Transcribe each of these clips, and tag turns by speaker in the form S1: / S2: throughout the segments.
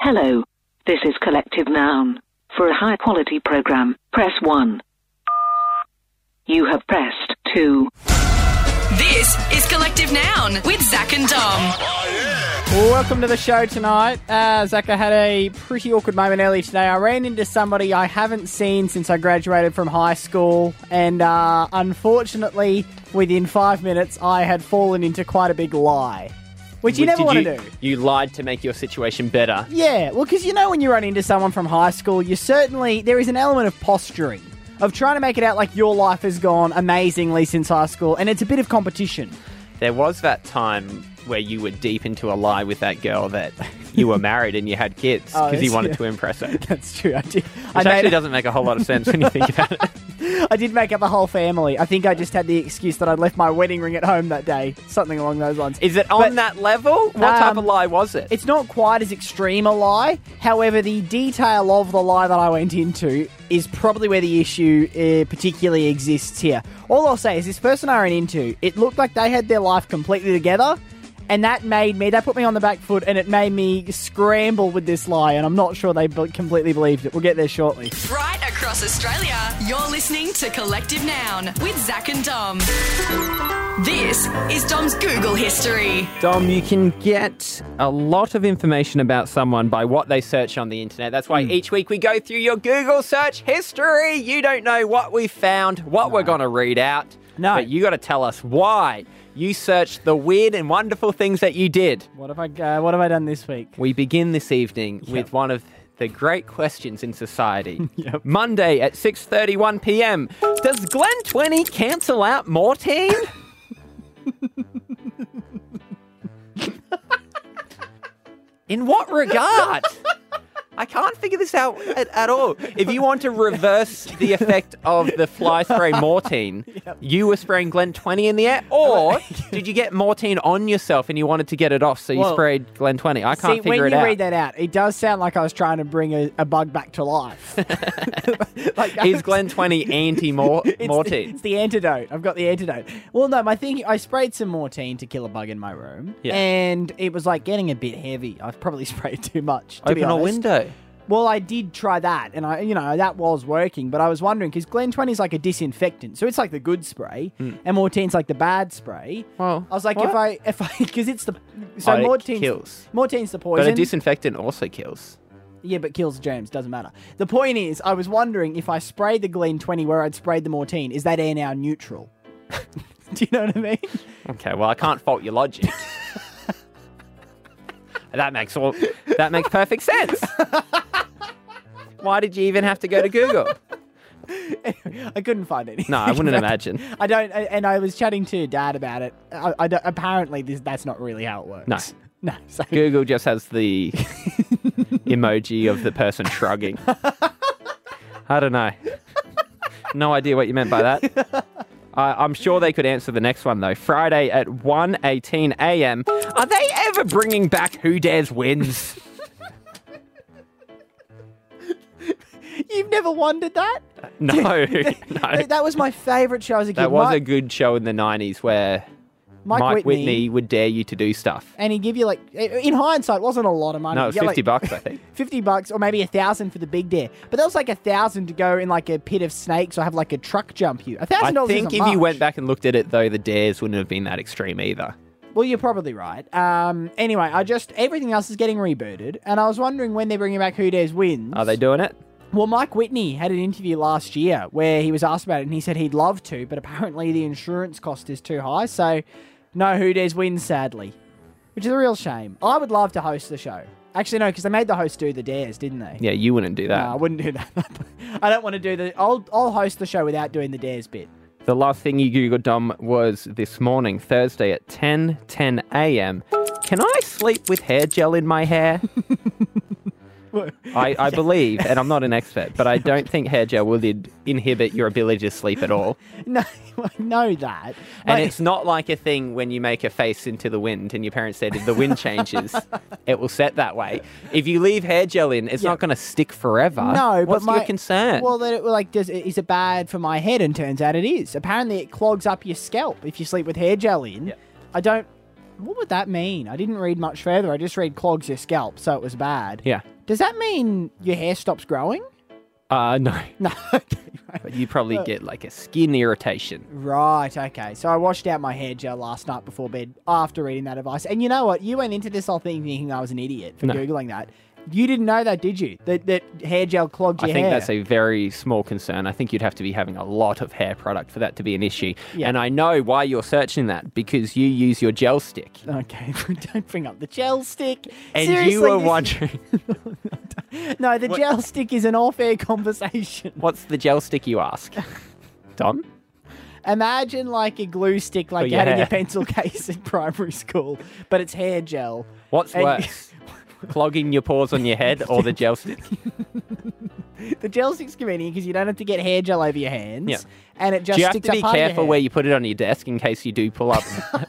S1: Hello. This is Collective Noun. For a high-quality program, press 1. You have pressed 2.
S2: This is Collective Noun with Zach and Dom.
S3: Welcome to the show tonight. Zach, I had a pretty awkward moment earlier today. I ran into somebody I haven't seen since I graduated from high school, and unfortunately, within 5 minutes, I had fallen into quite a big lie. Which you never want to do.
S4: You lied to make your situation better.
S3: Yeah, well, because you know when you run into someone from high school, there is an element of posturing, of trying to make it out like your life has gone amazingly since high school, and it's a bit of competition.
S4: There was that time where you were deep into a lie with that girl that you were married and you had kids because you wanted to impress her.
S3: That's true.
S4: Which actually doesn't make a whole lot of sense when you think about it.
S3: I did make up a whole family. I think I just had the excuse that I'd left my wedding ring at home that day. Something along those lines.
S4: Is it on that level? What type of lie was it?
S3: It's not quite as extreme a lie. However, the detail of the lie that I went into is probably where the issue particularly exists here. All I'll say is this person I ran into, it looked like they had their life completely together. And that put me on the back foot, and it made me scramble with this lie, and I'm not sure they completely believed it. We'll get there shortly.
S2: Right across Australia, you're listening to Collective Noun with Zach and Dom. This is Dom's Google history.
S4: Dom, you can get a lot of information about someone by what they search on the internet. That's why each week we go through your Google search history. You don't know what we found, what we're going to read out.
S3: No.
S4: But you got to tell us why you searched the weird and wonderful things that you did.
S3: What have I done this week?
S4: We begin this evening with one of the great questions in society.
S3: Yep.
S4: Monday at 6:31 p.m. Does Glen 20 cancel out Mortein? In what regard? I can't figure this out at all. If you want to reverse the effect of the fly spray Mortein, you were spraying Glen 20 in the air, or did you get Mortein on yourself and you wanted to get it off, so you sprayed Glen 20? I can't figure it out.
S3: When you read that out, it does sound like I was trying to bring a bug back to life.
S4: Is Glen 20 anti-Mortein?
S3: It's the antidote. I've got the antidote. Well, no, I sprayed some Mortein to kill a bug in my room, and it was like getting a bit heavy. I've probably sprayed too much, to be honest.
S4: Open a window.
S3: Well, I did try that, and that was working, but I was wondering, because Glen 20 is like a disinfectant, so it's like the good spray, and Mortein's like the bad spray.
S4: Well,
S3: I was like,
S4: what?
S3: because it's the... So Mortein's,
S4: kills.
S3: Mortein's the poison.
S4: But a disinfectant also kills.
S3: Yeah, but kills germs, doesn't matter. The point is, I was wondering if I sprayed the Glen 20 where I'd sprayed the Mortein, is that air now neutral? Do you know what I mean?
S4: Okay, well, I can't fault your logic. That makes perfect sense. Why did you even have to go to Google?
S3: I couldn't find anything.
S4: No, I wouldn't imagine.
S3: I don't, and I was chatting to Dad about it. Apparently, that's not really how it works. No. So.
S4: Google just has the emoji of the person shrugging. I don't know. No idea what you meant by that. I'm sure they could answer the next one, though. Friday at 1:18 a.m. Are they ever bringing back Who Dares Wins?
S3: You've never wondered that?
S4: No.
S3: That was my favourite show as a kid.
S4: That was a good show in the 90s where Mike Whitney would dare you to do stuff.
S3: And he'd give you, like, in hindsight, it wasn't a lot of money.
S4: No, it was $50, I think.
S3: $50 or maybe $1,000 for the big dare. But that was like $1,000 to go in like a pit of snakes or have like a truck jump you. $1,000
S4: I think if
S3: much.
S4: you went back and looked at it, though, the dares wouldn't have been that extreme either.
S3: Well, you're probably right. Anyway, everything else is getting rebooted. And I was wondering when they're bringing back Who Dares Wins.
S4: Are they doing it?
S3: Well, Mike Whitney had an interview last year where he was asked about it and he said he'd love to, but apparently the insurance cost is too high. So, no Who Dares Wins, sadly, which is a real shame. I would love to host the show. Actually, no, because they made the host do the dares, didn't they?
S4: Yeah, you wouldn't do that.
S3: No, I wouldn't do that. I don't want to do the... I'll host the show without doing the dares bit.
S4: The last thing you Googled, Dom, was this morning, Thursday at 10:10 a.m. Can I sleep with hair gel in my hair? I believe, and I'm not an expert, but I don't think hair gel will inhibit your ability to sleep at all.
S3: No, I know that.
S4: And it's not like a thing when you make a face into the wind and your parents said if the wind changes, it will set that way. If you leave hair gel in, it's not going to stick forever.
S3: No,
S4: What's your concern?
S3: Well, is it bad for my head? And turns out it is. Apparently it clogs up your scalp if you sleep with hair gel in. Yeah. What would that mean? I didn't read much further. I just read clogs your scalp, so it was bad.
S4: Yeah.
S3: Does that mean your hair stops growing?
S4: No.
S3: No. Okay,
S4: But you probably get like a skin irritation.
S3: right, okay. So I washed out my hair gel last night before bed after reading that advice. And you know what? You went into this whole thing thinking I was an idiot for
S4: No.
S3: Googling that. You didn't know that, did you? That hair gel clogged your
S4: I think
S3: hair.
S4: that's a very small concern. I think you'd have to be having a lot of hair product for that to be an issue.
S3: Yeah.
S4: And I know why you're searching that, because you use your gel stick.
S3: Okay, don't bring up the gel stick.
S4: And
S3: Seriously,
S4: you were
S3: this-
S4: wondering,
S3: No, the gel stick is an off-air conversation.
S4: what's the gel stick, you ask? Dom?
S3: Imagine like a glue stick like
S4: For
S3: you
S4: your
S3: had in your
S4: hair.
S3: pencil case in primary school, but it's hair gel.
S4: What's
S3: And-
S4: worse? Clogging your pores on your head or the gel stick?
S3: The gel stick's convenient because you don't have to get hair gel over your hands.
S4: Yeah.
S3: And it just
S4: Do you have
S3: sticks
S4: to
S3: up
S4: be
S3: part of your
S4: careful
S3: hair.
S4: where you put it on your desk in case you do pull up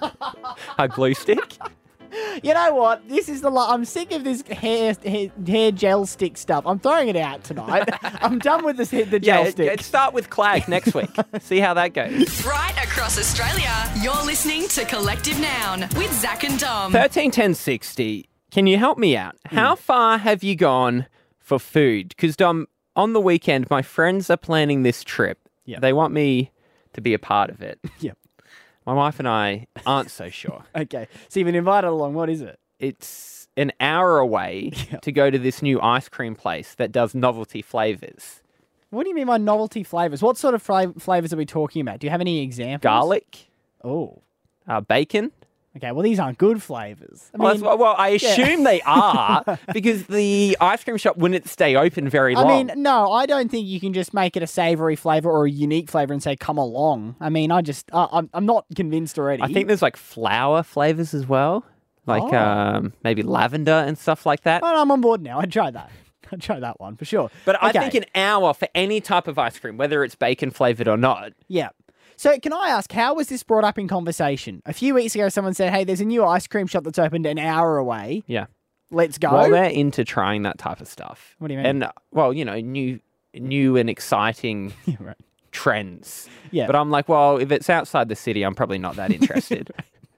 S4: a glue stick?
S3: You know what? This is I'm sick of this hair gel stick stuff. I'm throwing it out tonight. I'm done with the gel stick.
S4: Start with Clag next week. See how that goes.
S2: Right across Australia, you're listening to Collective Noun with Zach and Dom.
S4: 131060. Can you help me out? How far have you gone for food? Because, Dom, on the weekend, my friends are planning this trip.
S3: Yeah.
S4: They want me to be a part of it.
S3: Yep.
S4: My wife and I aren't so sure.
S3: Okay. So you've been invited along. What is it?
S4: It's an hour away to go to this new ice cream place that does novelty flavours.
S3: What do you mean by novelty flavors? What sort of flavors are we talking about? Do you have any examples?
S4: Garlic,
S3: Oh.
S4: bacon.
S3: Okay. Well, these aren't good flavors. I mean,
S4: Well, I assume they are because the ice cream shop wouldn't stay open very long.
S3: no, I don't think you can just make it a savory flavor or a unique flavor and say "come along." I mean, I'm not convinced already.
S4: I think there's like flower flavors as well, like
S3: Oh.
S4: maybe lavender and stuff like that.
S3: Oh, no, I'm on board now. I'd try that. I'd try that one for sure.
S4: But I
S3: Okay.
S4: think an hour for any type of ice cream, whether it's bacon flavored or not.
S3: Yeah. So can I ask, how was this brought up in conversation? A few weeks ago, someone said, "Hey, there's a new ice cream shop that's opened an hour away.
S4: Yeah.
S3: Let's go."
S4: Well, they're into trying that type of stuff.
S3: What do you mean?
S4: And well, new and exciting
S3: Yeah, right.
S4: trends.
S3: Yeah.
S4: But I'm like, well, if it's outside the city, I'm probably not that interested.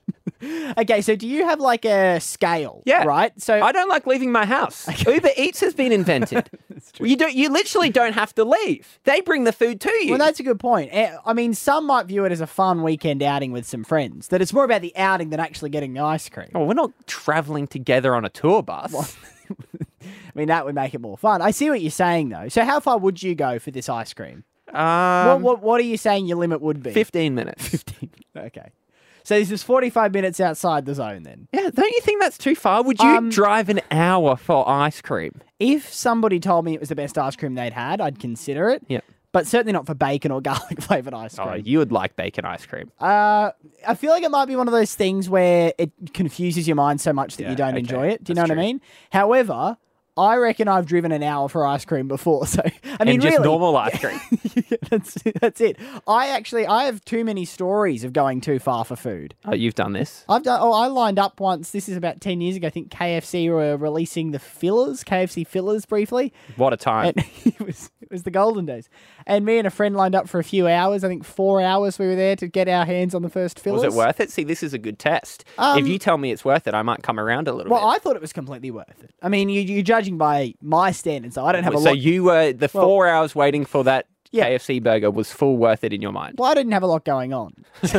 S3: Okay, so do you have like a scale?
S4: Yeah.
S3: Right. So
S4: I don't like leaving my house. Uber Eats has been invented. You literally don't have to leave. They bring the food to you.
S3: Well, that's a good point. I mean, some might view it as a fun weekend outing with some friends. That it's more about the outing than actually getting the ice cream.
S4: Oh, we're not traveling together on a tour bus.
S3: I mean, that would make it more fun. I see what you're saying, though. So how far would you go for this ice cream? What are you saying your limit would be?
S4: 15 minutes.
S3: 15. Okay. So this is 45 minutes outside the zone then.
S4: Yeah, don't you think that's too far? Would you drive an hour for ice cream?
S3: If somebody told me it was the best ice cream they'd had, I'd consider it.
S4: Yeah.
S3: But certainly not for bacon or garlic flavoured ice
S4: Oh,
S3: cream.
S4: you would like bacon ice cream.
S3: I feel like it might be one of those things where it confuses your mind so much that
S4: Yeah,
S3: you don't
S4: okay.
S3: enjoy it. Do you know
S4: That's
S3: what I
S4: true.
S3: mean? However, I reckon I've driven an hour for ice cream before. So I mean,
S4: and just
S3: really,
S4: normal ice cream.
S3: that's it. I have too many stories of going too far for food.
S4: Oh, you've done this.
S3: I lined up once. This is about 10 years ago. I think KFC were releasing the KFC fillers briefly.
S4: What a time.
S3: And it was the golden days. And me and a friend lined up for a few hours. I think 4 hours we were there to get our hands on the first fillers.
S4: Was it worth it? See, this is a good test. If you tell me it's worth it, I might come around a little
S3: Well,
S4: bit.
S3: I thought it was completely worth it. I mean, you're judging by my standards, so I don't have a
S4: So
S3: lot.
S4: you were the 4 hours waiting for that
S3: Yeah.
S4: KFC burger was full worth it in your mind.
S3: Well, I didn't have a lot going on.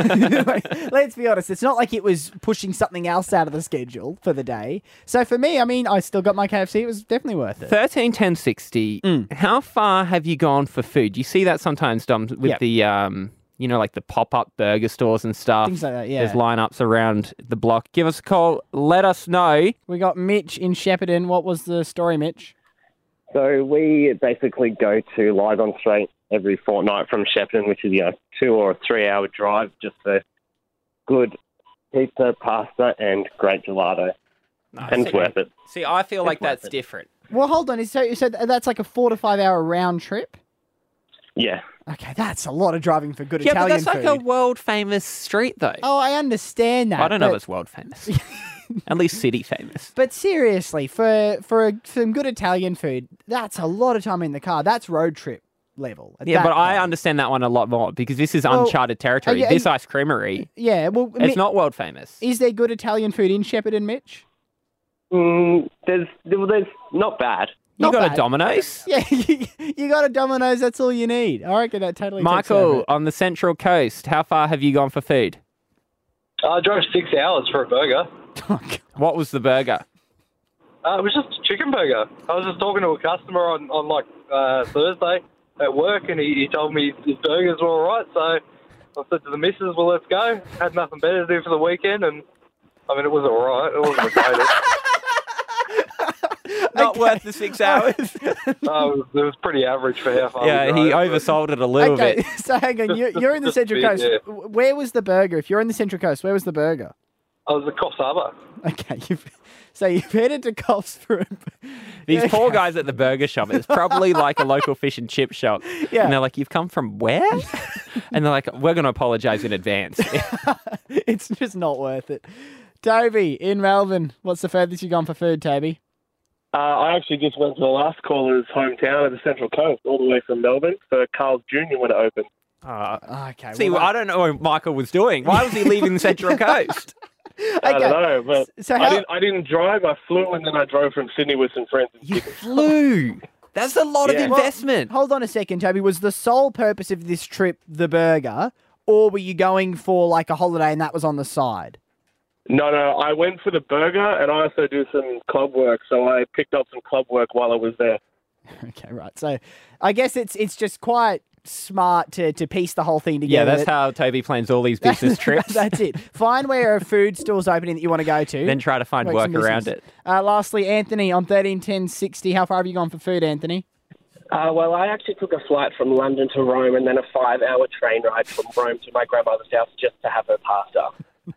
S3: Let's be honest. It's not like it was pushing something else out of the schedule for the day. So for me, I mean, I still got my KFC. It was definitely worth it.
S4: 131060. How far have you gone for food? You see that sometimes, Dom, with
S3: Yep.
S4: the like the pop-up burger stores and stuff.
S3: Things like that, yeah.
S4: There's lineups around the block. Give us a call. Let us know.
S3: We got Mitch in Shepparton. What was the story, Mitch?
S5: So we basically go to Lygon Street every fortnight from Shepparton, which is 2 or 3 hour drive, just for good pizza, pasta, and great gelato. And it's worth it.
S4: See, I feel like
S5: worth
S4: that's
S5: it.
S4: different.
S3: Well, hold on. So that's like a 4 to 5 hour round trip?
S5: Yeah.
S3: Okay, that's a lot of driving for good
S4: Yeah, but
S3: Italian
S4: that's like
S3: food.
S4: a world famous street, though.
S3: Oh, I understand that.
S4: I don't know if
S3: but-
S4: it's world famous. At least city famous.
S3: But seriously, for some good Italian food, that's a lot of time in the car. That's road trip level. at
S4: Yeah,
S3: that
S4: but I
S3: point.
S4: understand that one a lot more because this is
S3: Well,
S4: uncharted territory.
S3: yeah,
S4: This ice creamery,
S3: Yeah, well,
S4: it's not world famous.
S3: Is there good Italian food in Shepparton, Mitch?
S5: There's not bad.
S4: You
S3: Not
S4: got
S3: bad.
S4: a Domino's?
S3: Yeah, you got a Domino's. That's all you need. I reckon that totally takes over
S4: Michael,
S3: it.
S4: on the Central Coast, how far have you gone for food?
S6: I drove 6 hours for a burger.
S4: What was the burger?
S6: It was just a chicken burger. I was just talking to a customer on Thursday at work, and he told me his burgers were all right. So I said to the missus, well, let's go. Had nothing better to do for the weekend, and, I mean, it was all right. It wasn't the greatest.
S4: Not worth the 6 hours.
S6: It was pretty average for how far
S4: Yeah,
S6: we
S4: he
S6: drove,
S4: oversold it a little
S3: Okay,
S4: bit.
S3: so hang on. You're in the
S6: Just a
S3: Central
S6: bit,
S3: Coast.
S6: yeah.
S3: Where was the burger? If you're in the Central Coast, where was the burger?
S6: I was at Coffs Harbour.
S3: Okay, you've headed to Coffs for a...
S4: These poor guys at the burger shop, it's probably like a local fish and chip shop.
S3: Yeah.
S4: And they're like, you've come from where? And they're like, we're going to apologise in advance.
S3: It's just not worth it. Toby, in Melbourne, what's the furthest you've gone for food, Toby?
S5: I actually just went to the last caller's hometown of the Central Coast, all the way from Melbourne, for Carl's Jr. when it opened.
S3: Okay.
S4: See,
S3: well,
S4: I don't know what Michael was doing. Why was he leaving the Central Coast?
S5: I don't know, but
S3: So how-
S5: I didn't drive. I flew, and then I drove from Sydney with some friends.
S4: You flew. That's a lot of
S5: Yeah.
S4: investment.
S3: Hold on a second, Toby. Was the sole purpose of this trip the burger, or were you going for like a holiday and that was on the side?
S5: No, I went for the burger, and I also do some club work, so I picked up some club work while I was there.
S3: Okay, right. So I guess it's just quite smart to piece the whole thing
S4: Yeah,
S3: together.
S4: that's how Toby plans all these business trips.
S3: That's it. Find where a food store's opening that you want to go to.
S4: Then try to find
S3: Make
S4: work
S3: some
S4: around
S3: business.
S4: it.
S3: Lastly, Anthony on 131060. How far have you gone for food, Anthony?
S7: Well, I actually took a flight from London to Rome and then a 5-hour train ride from Rome to my grandmother's house just to have her pasta.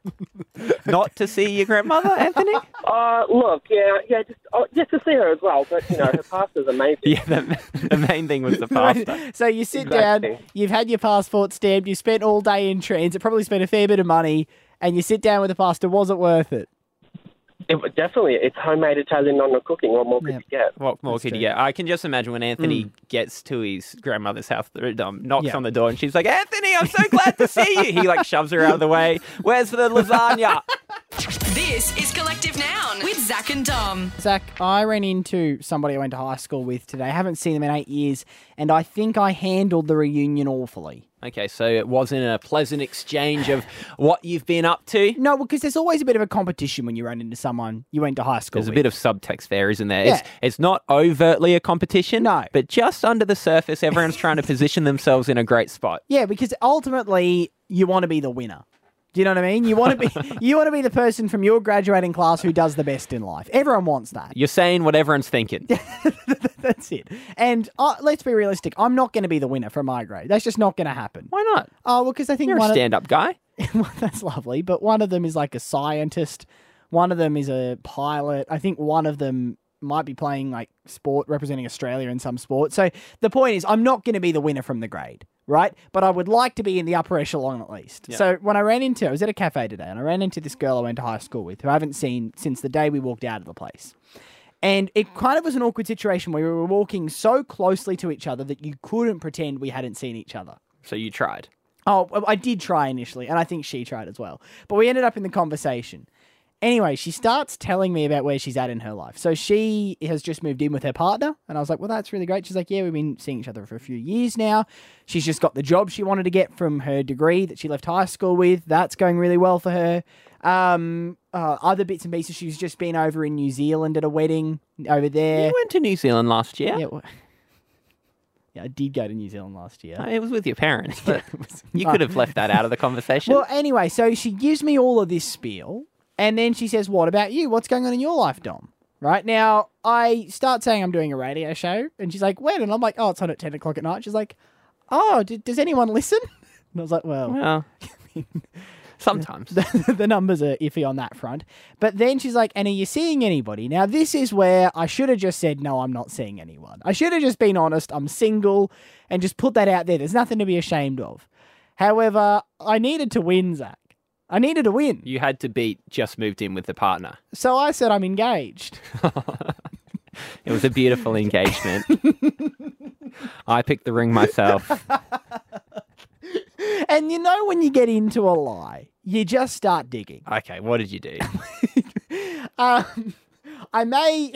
S4: Not to see your grandmother, Anthony?
S7: Look, just to see her as well, but, you know, her pasta's amazing.
S4: Yeah, the main thing was the pasta.
S3: So you sit
S7: Exactly.
S3: down, you've had your passport stamped, you spent all day in transit, probably spent a fair bit of money, and you sit down with the pasta. Was it worth it?
S7: Definitely, it's homemade Italian nonna cooking. What more could
S3: Yeah.
S7: you get?
S4: What more could you get? I can just imagine when Anthony gets to his grandmother's house, knocks
S3: Yeah.
S4: on the door, and she's like, Anthony, I'm so glad to see you. He like shoves her out of the way. Where's the lasagna?
S2: This is Collective Noun with Zach and Dom.
S3: Zach, I ran into somebody I went to high school with today. I haven't seen them in 8 years, and I think I handled the reunion awfully.
S4: Okay, so it wasn't a pleasant exchange of what you've been up to.
S3: No, because there's always a bit of a competition when you run into someone you went to high school
S4: There's a
S3: with.
S4: bit of subtext there, isn't there?
S3: Yeah.
S4: It's not overtly a competition,
S3: No.
S4: but just under the surface, everyone's trying to position themselves in a great spot.
S3: Yeah, because ultimately you want to be the winner. Do you know what I mean? You want to be the person from your graduating class who does the best in life. Everyone wants that.
S4: You're saying what everyone's thinking.
S3: That's it. And let's be realistic. I'm not going to be the winner for my grade. That's just not going to happen.
S4: Why not?
S3: Oh, well, because I think
S4: You're a stand-up guy.
S3: That's lovely, but one of them is like a scientist. One of them is a pilot. I think one of them might be playing like sport, representing Australia in some sport. So the point is, I'm not going to be the winner from the grade, right? But I would like to be in the upper echelon at least.
S4: Yeah.
S3: So when I was at a cafe today, and I ran into this girl I went to high school with, who I haven't seen since the day we walked out of the place. And it kind of was an awkward situation where we were walking so closely to each other that you couldn't pretend we hadn't seen each other.
S4: So you tried.
S3: Oh, I did try initially, and I think she tried as well. But we ended up in the conversation. Anyway, she starts telling me about where she's at in her life. So she has just moved in with her partner, and I was like, well, that's really great. She's like, yeah, we've been seeing each other for a few years now. She's just got the job she wanted to get from her degree that she left high school with. That's going really well for her. Other bits and pieces, she's just been over in New Zealand at a wedding over there.
S4: You went to New Zealand last year.
S3: Yeah, I did go to New Zealand last year.
S4: It was with your parents, but you could have left that out of the conversation.
S3: Well, anyway, so she gives me all of this spiel, and then she says, what about you? What's going on in your life, Dom? Right now, I start saying I'm doing a radio show, and she's like, when? And I'm like, oh, it's on at 10 o'clock at night. She's like, oh, does anyone listen? And I was like, well,
S4: sometimes.
S3: the numbers are iffy on that front. But then she's like, and are you seeing anybody? Now, this is where I should have just said, no, I'm not seeing anyone. I should have just been honest. I'm single and just put that out there. There's nothing to be ashamed of. However, I needed to win, Zach. I needed to win.
S4: You had to beat just moved in with the partner.
S3: So I said I'm engaged.
S4: It was a beautiful engagement. I picked the ring myself.
S3: And you know when you get into a lie, you just start digging.
S4: Okay, what did you do?
S3: I may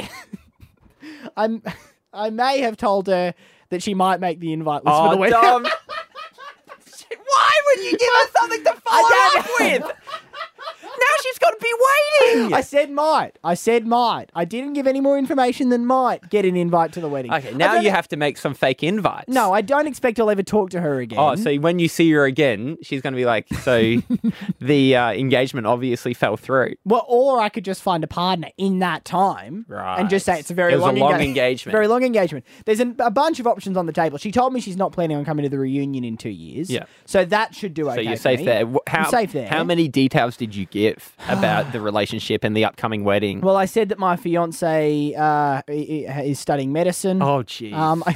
S3: have told her that she might make the invite list for the wedding.
S4: Dom. Why would you give her something to follow up with? Now she's got to be waiting.
S3: I said might. I didn't give any more information than might get an invite to the wedding.
S4: Okay, now you have to make some fake invites.
S3: No, I don't expect I'll ever talk to her again.
S4: Oh, so when you see her again, she's going to be like, so the engagement obviously fell through.
S3: Well, or I could just find a partner in that time and just say it's a very long
S4: engagement.
S3: Very long engagement. There's a bunch of options on the table. She told me she's not planning on coming to the reunion in 2 years.
S4: Yeah.
S3: So that should do okay.
S4: So you're
S3: for
S4: safe
S3: me.
S4: there.
S3: I'm safe there.
S4: How many details did you give about the relationship and the upcoming wedding?
S3: Well, I said that my fiance is studying medicine.
S4: Oh, jeez.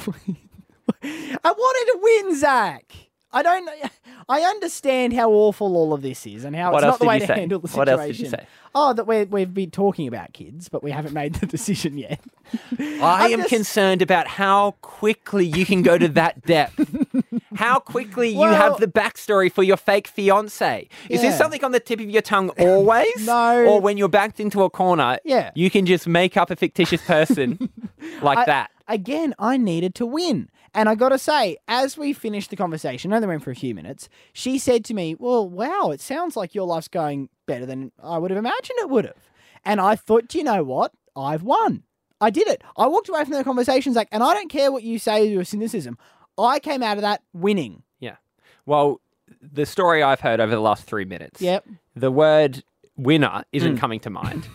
S3: I wanted to win, Zach. I understand how awful all of this is and how
S4: What
S3: it's
S4: else
S3: not the
S4: did
S3: way
S4: you
S3: to
S4: say?
S3: handle the situation.
S4: What else did you say?
S3: Oh, that we've been talking about kids, but we haven't made the decision yet.
S4: I am concerned about how quickly you can go to that depth. How quickly you have the backstory for your fake fiance. Is this something on the tip of your tongue always?
S3: No.
S4: Or when you're backed into a corner, you can just make up a fictitious person like that?
S3: Again, I needed to win. And I got to say, as we finished the conversation, I only went for a few minutes, she said to me, well, wow, it sounds like your life's going better than I would have imagined it would have. And I thought, do you know what? I've won. I did it. I walked away from the conversation, Zach, and I don't care what you say to your cynicism. I came out of that winning.
S4: Yeah. Well, the story I've heard over the last 3 minutes,
S3: Yep.
S4: the word winner isn't coming to mind.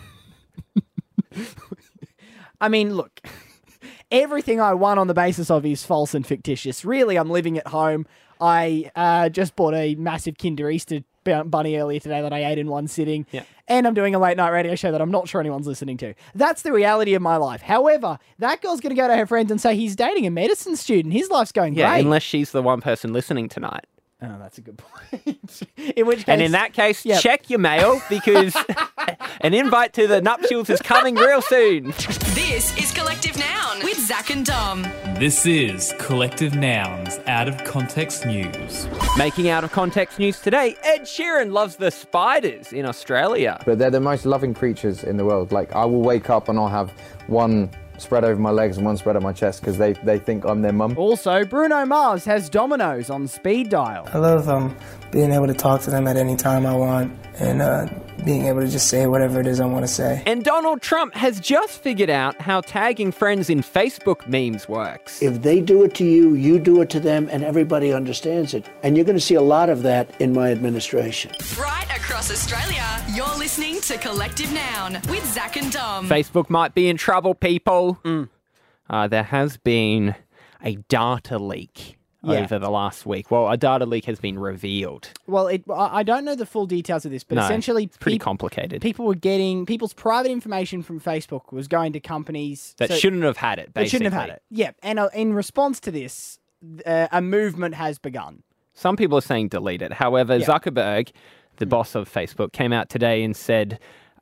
S3: I mean, look, everything I won on the basis of is false and fictitious. Really, I'm living at home. I just bought a massive Kinder Easter bunny earlier today that I ate in one sitting.
S4: Yeah.
S3: And I'm doing a late night radio show that I'm not sure anyone's listening to. That's the reality of my life. However, that girl's going to go to her friends and say he's dating a medicine student. His life's going
S4: Yeah,
S3: great.
S4: unless she's the one person listening tonight.
S3: Oh, that's a good point. In which case,
S4: And in that case, check your mail because an invite to the nuptials is coming real soon.
S2: This is Collective Noun with Zach and Dom.
S8: This is Collective Nouns Out of Context News.
S4: Making out of context news today, Ed Sheeran loves the spiders in Australia.
S9: But they're the most loving creatures in the world. Like, I will wake up and I'll have one spread over my legs and one spread on my chest because they think I'm their mum.
S3: Also, Bruno Mars has Domino's on speed dial.
S10: I love being able to talk to them at any time I want and being able to just say whatever it is I want to say.
S4: And Donald Trump has just figured out how tagging friends in Facebook memes works.
S11: If they do it to you, you do it to them, and everybody understands it. And you're going to see a lot of that in my administration.
S2: Right across Australia, you're listening to Collective Noun with Zach and Dom.
S4: Facebook might be in trouble, people. There has been a data leak over the last week. Well, a data leak has been revealed.
S3: Well, I don't know the full details of this, but essentially,
S4: it's pretty complicated.
S3: People were getting people's private information from Facebook was going to companies
S4: that shouldn't have had it. Basically,
S3: that shouldn't have had it. Yeah, and in response to this, a movement has begun.
S4: Some people are saying delete it. However, Zuckerberg, the boss of Facebook, came out today and said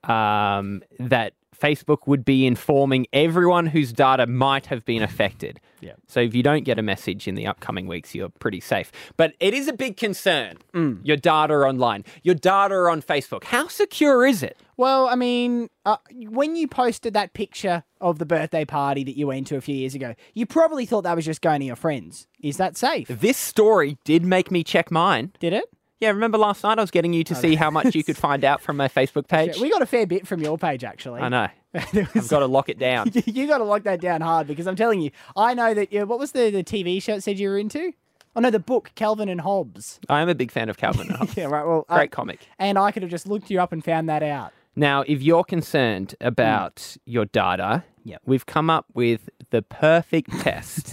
S4: that Facebook would be informing everyone whose data might have been affected.
S3: Yeah.
S4: So if you don't get a message in the upcoming weeks, you're pretty safe. But it is a big concern. Your data online, your data on Facebook. How secure is it?
S3: Well, I mean, when you posted that picture of the birthday party that you went to a few years ago, you probably thought that was just going to your friends. Is that safe?
S4: This story did make me check mine.
S3: Did it?
S4: Yeah, remember last night I was getting you to see how much you could find out from my Facebook page?
S3: We got a fair bit from your page, actually.
S4: I know. I've got to lock it down.
S3: You got to lock that down hard because I'm telling you, I know that, what was the TV show it said you were into? Oh, no, the book, Calvin and Hobbes.
S4: I am a big fan of Calvin and Hobbes.
S3: Yeah, right. Well,
S4: great comic.
S3: And I could have just looked you up and found that out.
S4: Now, if you're concerned about your data, we've come up with the perfect test.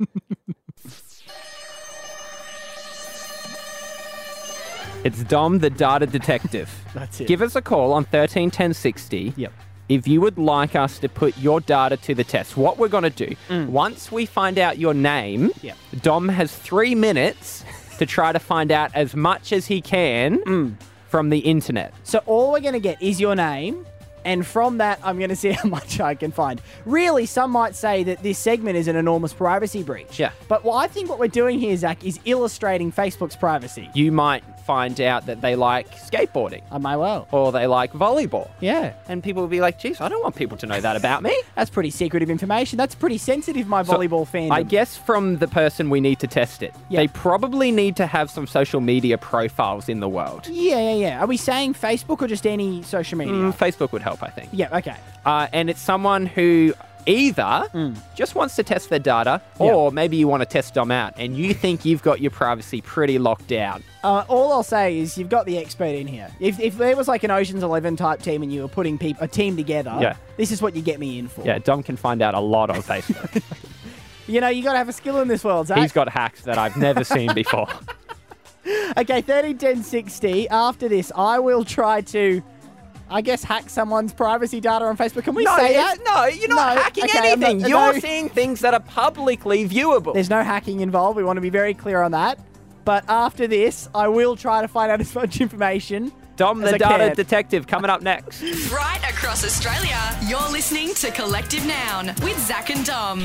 S4: It's Dom, the data detective.
S3: That's it.
S4: Give us a call on 131060.
S3: Yep.
S4: If you would like us to put your data to the test. What we're going to do, once we find out your name, Dom has 3 minutes to try to find out as much as he can from the internet.
S3: So all we're going to get is your name, and from that, I'm going to see how much I can find. Really, some might say that this segment is an enormous privacy breach.
S4: Yeah.
S3: But I think what we're doing here, Zach, is illustrating Facebook's privacy.
S4: You might find out that they like skateboarding.
S3: I may well.
S4: Or they like volleyball.
S3: Yeah.
S4: And people will be like, geez, I don't want people to know that about me.
S3: That's pretty secretive information. That's pretty sensitive, my volleyball fandom.
S4: I guess from the person we need to test it, they probably need to have some social media profiles in the world.
S3: Yeah. Are we saying Facebook or just any social media?
S4: Facebook would help, I think.
S3: Yeah, okay.
S4: And it's someone who either just wants to test their data or maybe you want to test Dom out and you think you've got your privacy pretty locked down.
S3: All I'll say is you've got the expert in here. If there was like an Ocean's 11 type team and you were putting a team together, this is what you get me in for.
S4: Yeah, Dom can find out a lot on Facebook.
S3: You know, you got to have a skill in this world, Zach.
S4: He's got hacks that I've never seen before.
S3: Okay, 13 10 60. After this, I will try to, I guess, hack someone's privacy data on Facebook. Can we say that?
S4: No, you're not hacking anything. You're seeing things that are publicly viewable.
S3: There's no hacking involved. We want to be very clear on that. But after this, I will try to find out as much information.
S4: Dom the Data Detective coming up next.
S2: Right across Australia, you're listening to Collective Noun with Zach and Dom.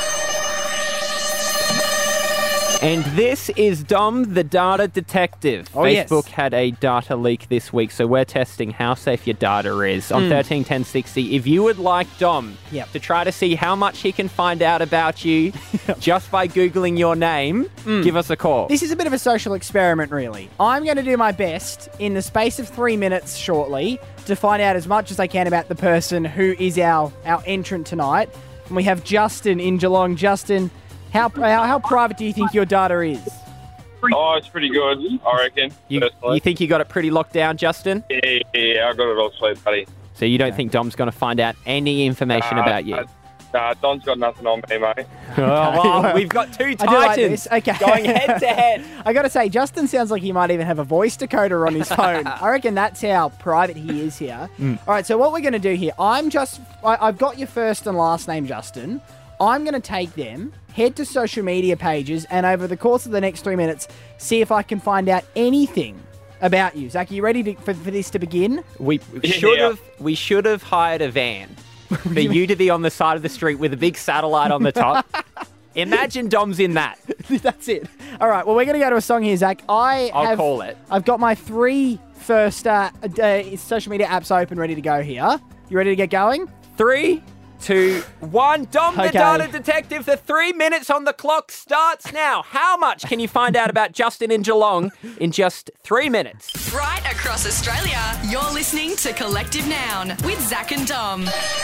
S4: And this is Dom, the Data Detective.
S3: Oh,
S4: Facebook had a data leak this week, so we're testing how safe your data is on 13 10 60. If you would like Dom to try to see how much he can find out about you just by Googling your name, give us a call.
S3: This is a bit of a social experiment, really. I'm going to do my best in the space of 3 minutes shortly to find out as much as I can about the person who is our entrant tonight. And we have Justin in Geelong. Justin, how private do you think your data is?
S12: Oh, it's pretty good, I reckon.
S4: You think you got it pretty locked down, Justin?
S12: Yeah, I got it all sweet, buddy.
S4: So you don't think Dom's going to find out any information about you?
S12: Nah, Dom's got nothing on me, mate.
S4: Well, we've got two
S3: I do like
S4: titans
S3: this. Okay.
S4: going head to head.
S3: I got to say, Justin sounds like he might even have a voice decoder on his phone. I reckon that's how private he is here. All right, so what we're going to do here, I've got your first and last name, Justin. I'm going to take them, head to social media pages, and over the course of the next 3 minutes, see if I can find out anything about you. Zach, are you ready for this to begin?
S4: We should have hired a van for you to be on the side of the street with a big satellite on the top. Imagine Dom's in that.
S3: That's it. All right, well, we're going to go to a song here, Zach.
S4: I'll call it.
S3: I've got my three first social media apps open, ready to go here. You ready to get going?
S4: 3, 2, 1. Dom the Data Detective. The 3 minutes on the clock starts now. How much can you find out about Justin in Geelong in just 3 minutes?
S2: Right across Australia, you're listening to Collective Noun with Zach and Dom.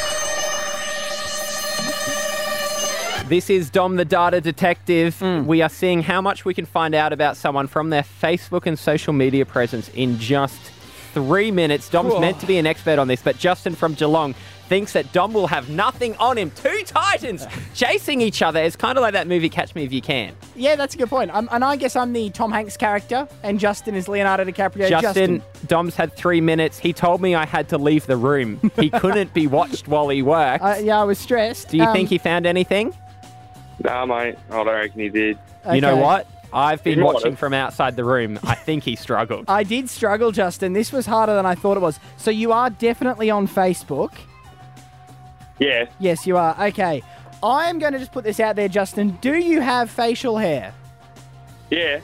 S4: This is Dom the Data Detective. We are seeing how much we can find out about someone from their Facebook and social media presence in just 3 minutes. Dom's meant to be an expert on this, but Justin from Geelong thinks that Dom will have nothing on him. Two titans chasing each other. It's kind of like that movie Catch Me If You Can.
S3: Yeah, that's a good point. And I guess I'm the Tom Hanks character, and Justin is Leonardo DiCaprio.
S4: Justin, Dom's had 3 minutes. He told me I had to leave the room. He couldn't be watched while he worked.
S3: Yeah, I was stressed.
S4: Do you think he found anything?
S12: Nah, mate. I don't reckon he did.
S4: You know what? I've been watching from outside the room. I think he struggled.
S3: I did struggle, Justin. This was harder than I thought it was. So you are definitely on Facebook.
S12: Yeah.
S3: Yes, you are. Okay. I am going to just put this out there, Justin. Do you have facial hair?
S12: Yeah.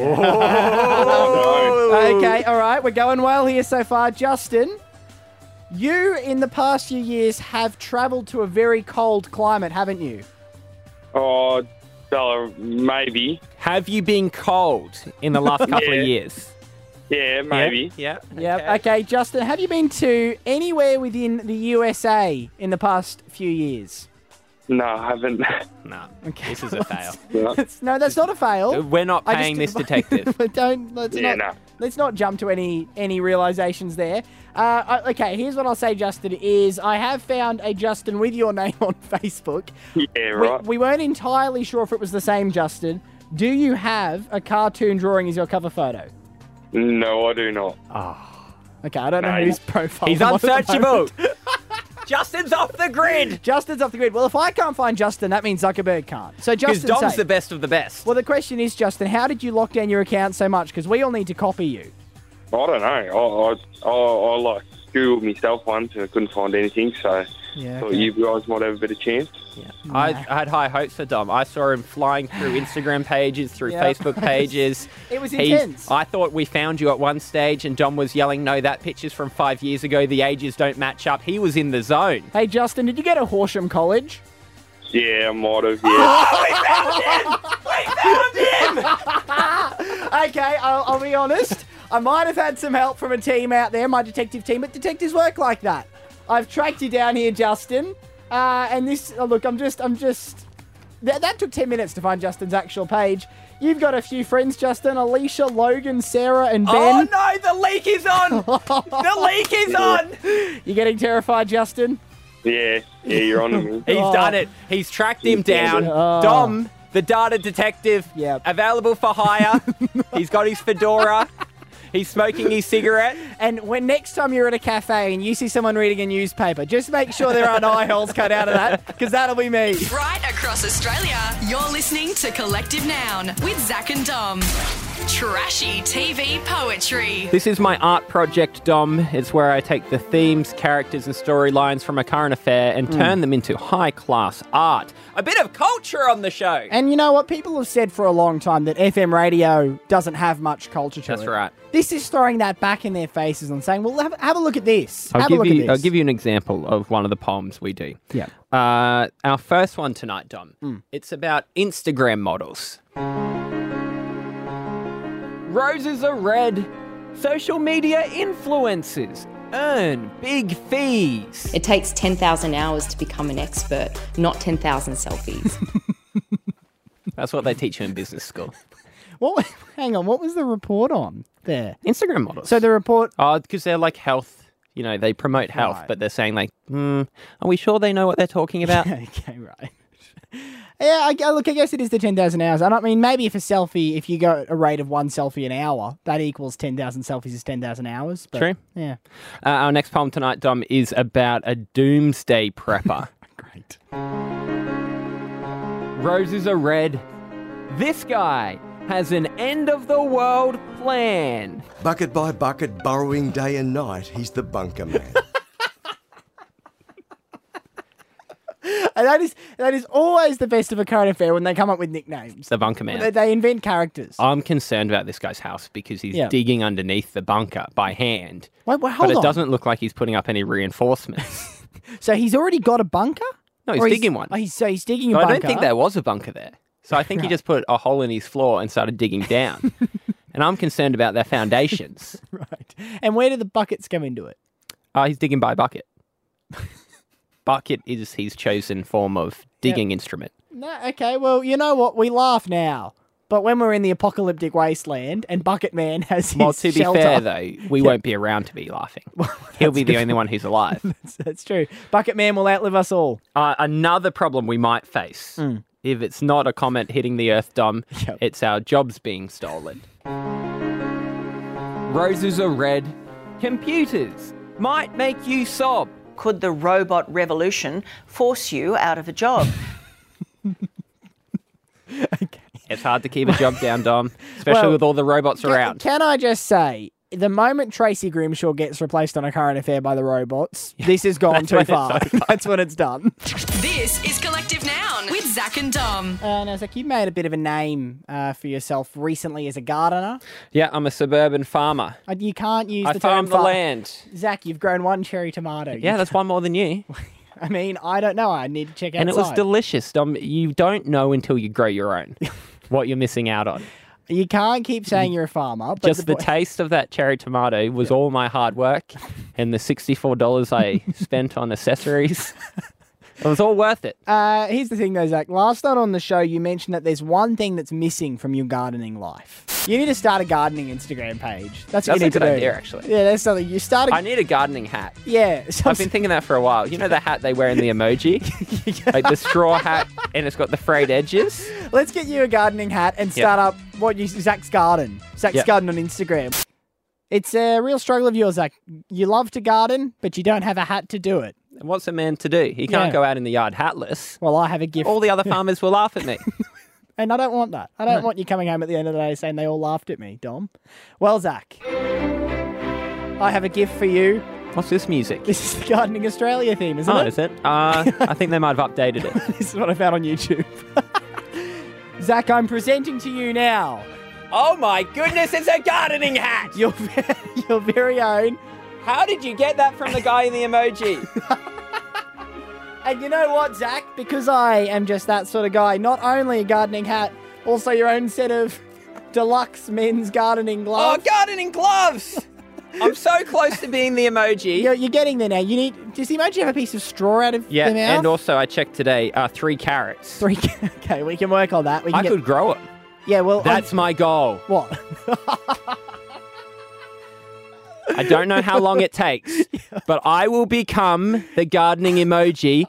S3: Okay, all right. We're going well here so far. Justin, you, in the past few years, have travelled to a very cold climate, haven't you?
S12: Oh, maybe.
S4: Have you been cold in the last couple of years?
S12: Yeah, maybe.
S4: Yeah.
S3: Okay, Justin, have you been to anywhere within the USA in the past few years?
S12: No, I haven't.
S4: No, this is a fail.
S3: No, that's not a fail.
S4: We're not paying this detective.
S3: Let's not jump to any realizations there. Okay, here's what I'll say, Justin, is I have found a Justin with your name on Facebook.
S12: Yeah, right.
S3: We weren't entirely sure if it was the same Justin. Do you have a cartoon drawing as your cover photo?
S12: No, I do not.
S3: Okay, I don't know whose profile.
S4: He's unsearchable. Justin's off the grid.
S3: Justin's off the grid. Well, if I can't find Justin, that means Zuckerberg can't. So
S4: Because
S3: Justin's
S4: Dom's
S3: safe.
S4: the best of the best.
S3: Well, the question is, Justin, how did you lock down your account so much? Because we all need to copy you.
S12: I don't know. I like Googled myself once and I couldn't find anything, so
S3: Yeah,
S12: Thought you guys might have a bit of chance.
S4: I had high hopes for Dom. I saw him flying through Instagram pages, through
S3: Yeah.
S4: Facebook pages.
S3: It was intense.
S4: I thought we found you at one stage and Dom was yelling, no, that picture's from 5 years ago. The ages don't match up. He was in the zone.
S3: Hey, Justin, did you go to Horsham College?
S12: Yeah, I might have, yeah.
S3: Okay, I'll be honest. I might have had some help from a team out there, my detective team, but detectives work like that. I've tracked you down here, Justin. And this, look, that took 10 minutes to find Justin's actual page. You've got a few friends, Justin: Alicia, Logan, Sarah, and Ben.
S4: Oh, no, the leak is on. The leak is on.
S3: You getting terrified, Justin?
S12: Yeah, you're on to me.
S4: He's done it. He's tracked him down.
S3: Oh.
S4: Dom, the data detective, available for hire. He's got his fedora. He's smoking his cigarette.
S3: And when next time you're at a cafe and you see someone reading a newspaper, just make sure there aren't eye holes cut out of that, because that'll be me.
S2: Right across Australia, you're listening to Collective Noun with Zach and Dom. Trashy TV poetry.
S4: This is my art project, Dom. It's where I take the themes, characters and storylines from a current affair and turn them into high-class art. A bit of culture on the show.
S3: And you know what? People have said for a long time that FM radio doesn't have much culture to it.
S4: That's right.
S3: This is throwing that back in their faces and saying, well, have a look at this.
S4: I'll give you an example of one of the poems we do.
S3: Yeah.
S4: Our first one tonight, Dom. It's about Instagram models. Roses are red. Social media influencers earn big fees.
S13: It takes 10,000 hours to become an expert, not 10,000 selfies.
S4: That's what they teach you in business school.
S3: What? Hang on, what was the report on there?
S4: Instagram models.
S3: So the report...
S4: Oh, because they're like health. You know, they promote health,
S3: Right.
S4: but they're saying like, are we sure they know what they're talking about?
S3: Okay, right. Yeah, I guess it is the 10,000 hours. I don't mean, maybe if you go at a rate of one selfie an hour, that equals 10,000 selfies is 10,000 hours. But,
S4: True.
S3: Yeah.
S4: Our next poem tonight, Dom, is about a doomsday prepper.
S3: Great.
S4: Roses are red. This guy has an end-of-the-world plan.
S14: Bucket by bucket, burrowing day and night, he's the bunker man.
S3: And that is always the best of a current affair when they come up with nicknames.
S4: The bunker man.
S3: They invent characters.
S4: I'm concerned about this guy's house because he's digging underneath the bunker by hand.
S3: Wait, hold
S4: but it
S3: on.
S4: doesn't look like he's putting up any reinforcements.
S3: So he's already got a bunker?
S4: No, he's
S3: Or
S4: digging one.
S3: He's digging a
S4: No,
S3: bunker.
S4: I don't think there was a bunker there. So I think he just put a hole in his floor and started digging down. And I'm concerned about their foundations.
S3: Right. And where do the buckets come into it?
S4: He's digging by bucket. Bucket is his chosen form of digging instrument.
S3: No, okay, well, you know what? We laugh now. But when we're in the apocalyptic wasteland and Bucket Man has his
S4: Well, to be
S3: shelter...
S4: fair, though, we won't be around to be laughing. He'll be the only one who's alive.
S3: That's true. Bucket Man will outlive us all.
S4: Another problem we might face, if it's not a comet hitting the Earth, Dom, it's our jobs being stolen. Roses are red. Computers might make you sob.
S15: Could the robot revolution force you out of a job?
S4: It's hard to keep a job down, Dom, especially
S3: Well,
S4: with all the robots around.
S3: Can I just say, the moment Tracy Grimshaw gets replaced on a current affair by the robots, this has gone too far. That's when it's done.
S2: This is Collective Noun with Zach and Dom.
S3: Now, Zach, you've made a bit of a name for yourself recently as a gardener.
S4: Yeah, I'm a suburban farmer.
S3: You can't use
S4: I
S3: the term
S4: farm the land.
S3: Zach, you've grown one cherry tomato.
S4: Yeah, that's one more than you.
S3: I mean, I don't know. I need to check outside.
S4: And it was delicious, Dom. You don't know until you grow your own what you're missing out on.
S3: You can't keep saying you're a farmer. But
S4: Just the taste of that cherry tomato was all my hard work and the $64 I spent on accessories. It was all worth it.
S3: Here's the thing, though, Zach. Last night on the show, you mentioned that there's one thing that's missing from your gardening life. You need to start a gardening Instagram page. That's what you need
S4: a
S3: to
S4: good
S3: do.
S4: idea, actually.
S3: Yeah, that's something. You start.
S4: I need a gardening hat.
S3: Yeah.
S4: I've been thinking that for a while. You know the hat they wear in the emoji? Like the straw hat and it's got the frayed edges?
S3: Let's get you a gardening hat and start up Zach's Garden. Zach's Garden on Instagram. It's a real struggle of yours, Zach. You love to garden, but you don't have a hat to do it.
S4: And what's a man to do? He can't go out in the yard hatless.
S3: Well, I have a gift.
S4: All the other farmers will laugh at me.
S3: And I don't want that. I don't want you coming home at the end of the day saying they all laughed at me, Dom. Well, Zach, I have a gift for you.
S4: What's this music?
S3: This is the Gardening Australia theme, isn't it?
S4: Is it? I think they might have updated it.
S3: This is what I found on YouTube. Zach, I'm presenting to you now
S4: Oh my goodness, it's a gardening hat!
S3: your very own.
S4: How did you get that from the guy in the emoji?
S3: And you know what, Zach? Because I am just that sort of guy, not only a gardening hat, also your own set of deluxe men's gardening gloves.
S4: Oh, gardening gloves! I'm so close to being the emoji.
S3: You're getting there now. Does the emoji have a piece of straw out of
S4: Yeah,
S3: their mouth?
S4: and also I checked today, 3 carrots.
S3: Okay, we can work on that.
S4: I could grow it.
S3: Yeah, well...
S4: That's my goal.
S3: What?
S4: I don't know how long it takes, but I will become the gardening emoji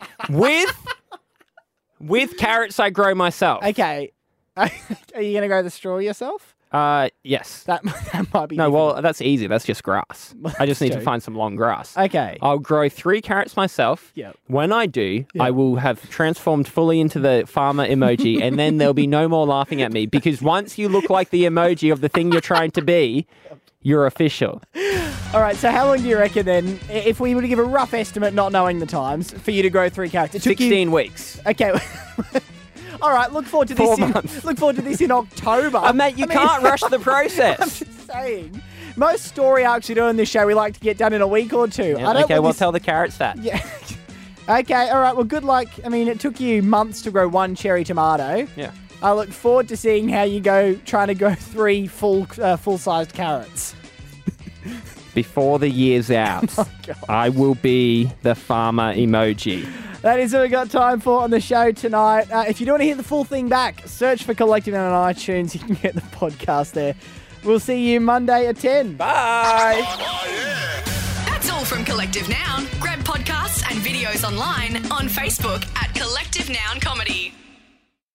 S4: with carrots I grow myself.
S3: Okay. Are you going to grow the straw yourself?
S4: Yes.
S3: That might be
S4: No,
S3: difficult.
S4: well, that's easy. That's just grass. I just need to
S3: true.
S4: find some long grass.
S3: Okay.
S4: I'll grow 3 carrots myself.
S3: Yep.
S4: When I do, I will have transformed fully into the farmer emoji, and then there'll be no more laughing at me, because once you look like the emoji of the thing you're trying to be, you're official.
S3: All right, so how long do you reckon then, if we were to give a rough estimate, not knowing the times, for you to grow 3 carrots? It took
S4: 16 weeks.
S3: Okay. All right, look forward to this.
S4: 4 months.
S3: Look forward to this in October.
S4: Mate, you can't rush the process.
S3: I'm just saying. Most story arcs we do on this show, we like to get done in a week or 2.
S4: Yeah,
S3: I don't
S4: okay,
S3: want
S4: well,
S3: this...
S4: tell the carrots that.
S3: Yeah. Okay, all right, well, good luck. I mean, it took you months to grow 1 cherry tomato.
S4: Yeah.
S3: I look forward to seeing how you go trying to grow 3 full-sized carrots.
S4: Before the year's out, I will be the farmer emoji.
S3: That is what we got time for on the show tonight. If you don't want to hear the full thing back, search for Collective Noun on iTunes. You can get the podcast there. We'll see you Monday at 10.
S4: Bye.
S2: That's all from Collective Noun. Grab podcasts and videos online on Facebook at Collective Noun Comedy.